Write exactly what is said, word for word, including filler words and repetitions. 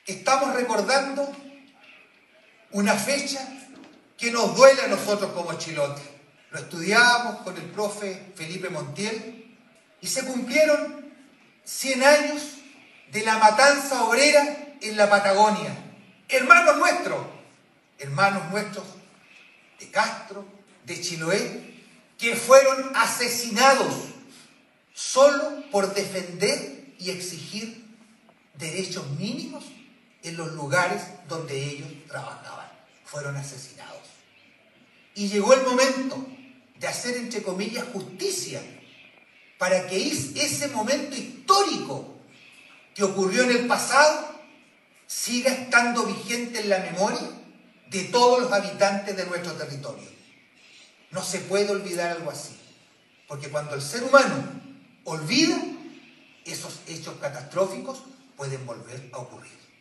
Estamos recordando una fecha que nos duele a nosotros como chilotes. Lo estudiábamos con el profe Felipe Montiel y se cumplieron cien años de la matanza obrera en la Patagonia. Hermanos nuestros, hermanos nuestros de Castro, de Chiloé, que fueron asesinados solo por defender y exigir derechos mínimos en los lugares donde ellos trabajaban. Fueron asesinados. Y llegó el momento de hacer, entre comillas, justicia para que ese momento histórico que ocurrió en el pasado siga estando vigente en la memoria de todos los habitantes de nuestro territorio. No se puede olvidar algo así, porque cuando el ser humano olvida, esos hechos catastróficos pueden volver a ocurrir.